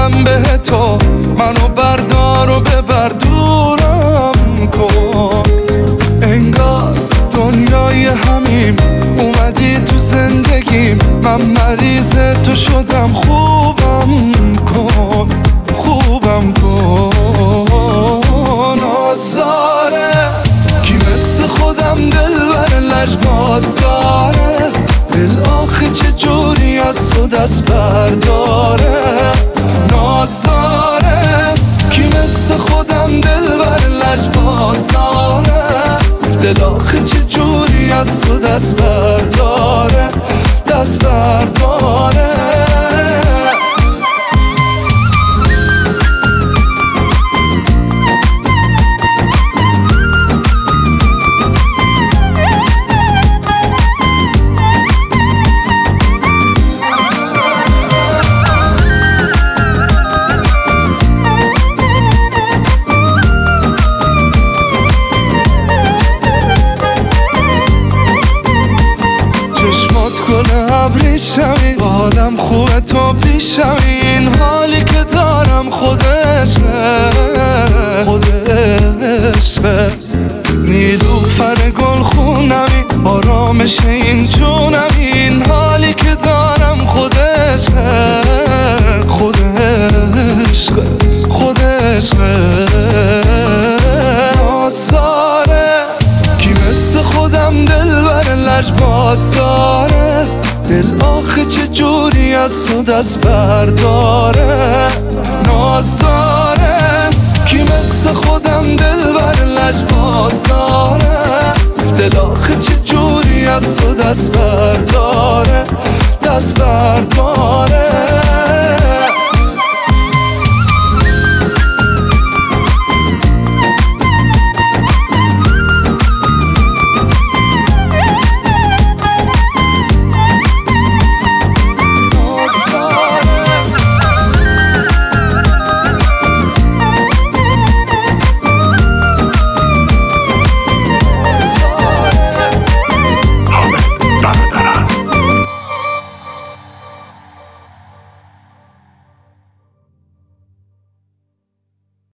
میگم به تو، منو بردار و ببر دورم کن. انگار دنیای همیم، اومدی تو زندگیم، من مریض تو شدم. خوبم کن، خوبم کن. ناز داره کی مثل خودم دلبر لجباز داره، دل آخه چجوری از تو دست برداره. ناز داره کی مثل خودم دلبر لجباز داره، دل آخه چجوری از تو دست برداره، دست برداره. گل ابریشمی، حالم خوبه تو پیشمی، این حالی که دارم خود عشقه، خود عشقه. نیلوفر گل خونمی، آرامش این جونمی، این حالی که دارم خود عشقه، خود عشقه، خود عشقه. ناز داره کی مثل خودم دلبر لجباز داره، دل آخه چجوری از تو دست برداره. ناز داره کی مثل خودم دلبر لجباز داره، دل آخه چجوری از تو دست برداره، دست برداره.